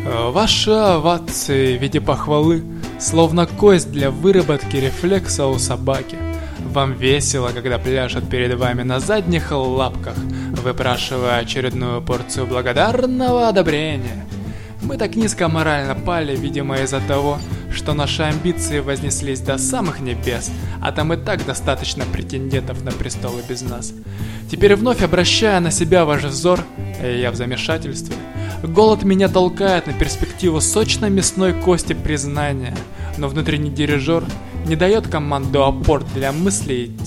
Ваши овации в виде похвалы, словно кость для выработки рефлекса у собаки. Вам весело, когда пляшут перед вами на задних лапках, выпрашивая очередную порцию благодарного одобрения. Мы так низко морально пали, видимо, из-за того, что наши амбиции вознеслись до самых небес, а там и так достаточно претендентов на престол и без нас. Теперь вновь обращая на себя ваш взор, я в замешательстве. Голод меня толкает на перспективу сочной мясной кости признания, но внутренний дирижер не дает команду апорт для мыслей